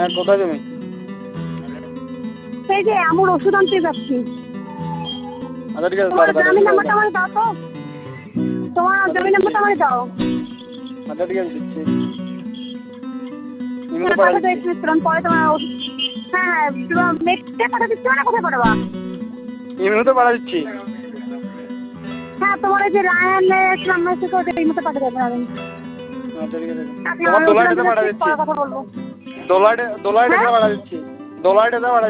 হ্যাঁ, কোথায় তুমি? সেই যে আমার ওষুধ আনতে যাচ্ছি। আচ্ছা ঠিক আছে, তোমার তাড়াতাড়ি জমি আসো নাম্বারটা তাহলে। আমাকে দাও তো। তোমার জমি নাম্বারটা আমাকে দাও। আচ্ছা ঠিক আছে, দিচ্ছি। ইমেলে হ্যাঁ পাঠিয়ে পাঠাতে দিচ্ছি। এসেছিলাম, পরে তোমার হ্যাঁ হ্যাঁ তোমার মেটে পাঠা দিচ্ছি না, কোথায় পাঠাবা? ইমেলে তো পাঠিয়ে দিচ্ছি। হ্যাঁ তোমার এই যে রায়ানের নাম্বার থেকে ওটা এই মতো পাঠিয়ে দেবেন আমি। আচ্ছা ঠিক আছে। আপনি তোমার আমার ওষুধ দোলাইটাতে আনতে পাঠিয়ে যাচ্ছি, দিচ্ছি। পরে কথা বলবো। দোলাইটাতে হ্যাঁ পাঠিয়ে দিচ্ছি। দোলাইটাতে পাঠিয়ে